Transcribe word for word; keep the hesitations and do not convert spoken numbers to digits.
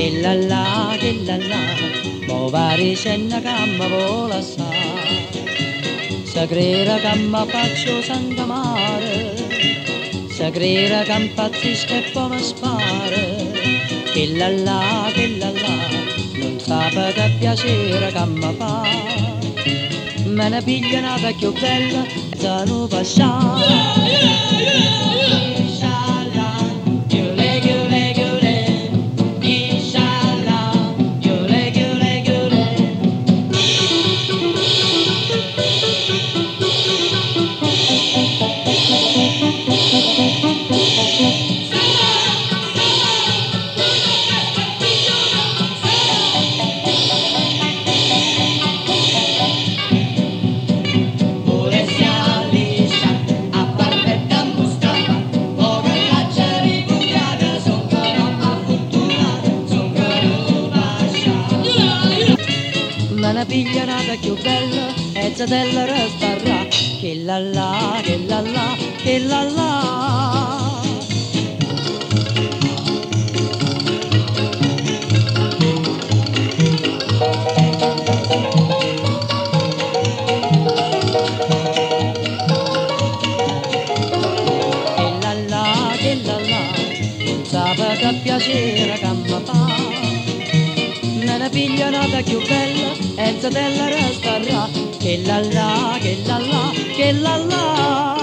che la la, che la la, mo pare c'è una camma vola sa, se crede che mi faccio Santa Mare, se crede che impazzisco e poi mi spara, che la la, che la la, non sa che piacere che mi fa, me ne piglia una più bella e se non passare. Una pigliarata più bella e zatella resterà, che la la, che la la, che la la. Che la la, che la la, non sa che piacere che mi fa, me ne piglia una più bella e zatella resterà, che la la, che la la, che la la.